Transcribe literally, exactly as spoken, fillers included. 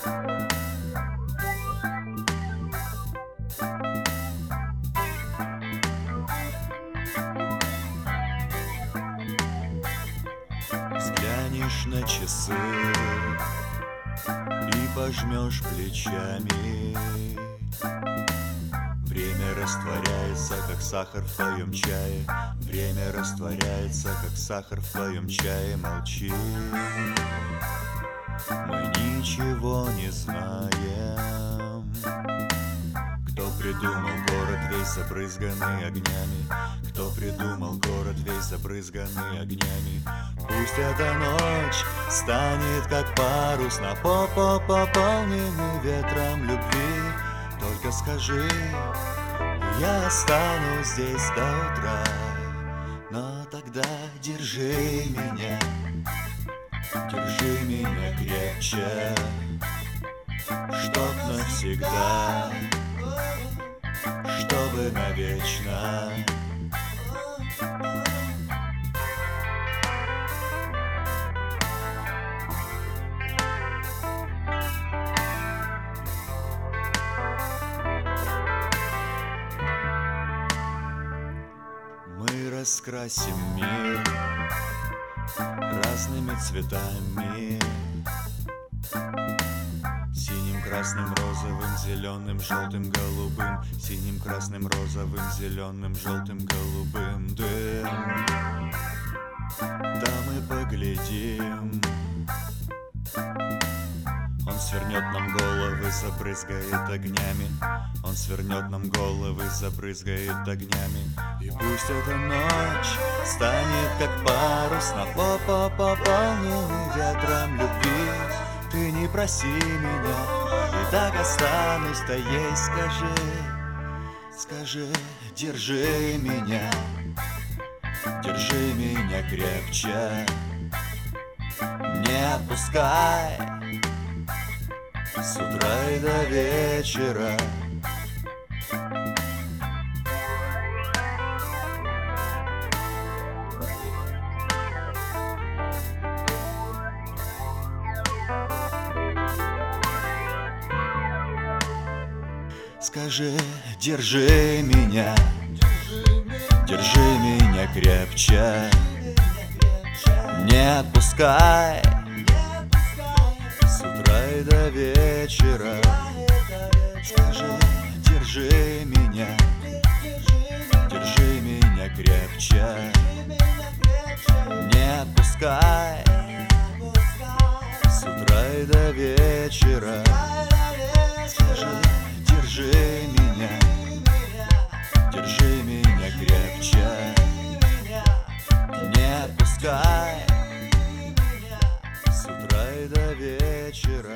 Взглянешь на часы и пожмешь плечами. Время растворяется, как сахар в твоем чае. Время растворяется, как сахар в твоем чае. Молчи, мы ничего не знаем. Кто придумал город весь забрызганный огнями? Кто придумал город весь забрызганный огнями? Пусть эта ночь станет как парус на по-по пополненный ветром любви. Только скажи, я останусь здесь до утра. Но тогда держи меня, держи меня крепче, чтоб навсегда, чтобы навечно. Мы раскрасим мир разными цветами: синим, красным, розовым, зеленым, желтым, голубым. Синим, красным, розовым, зеленым, желтым, голубым. Дым, да мы поглядим. Он свернет нам головы, забрызгает огнями. Он свернет нам головы, забрызгает огнями. И пусть эта ночь станет как парус на по-по пополненный ветром любви. Ты не проси меня, и так останусь-то ей. Скажи, скажи, держи меня, держи меня крепче, не отпускай с утра и до вечера. Скажи, держи меня, держи меня крепче, не отпускай с утра и до вечера. Скажи, держи меня, держи меня крепче, не отпускай с утра и до вечера. Скажи, держи меня, держи меня крепче, не отпускай с утра и до вечера.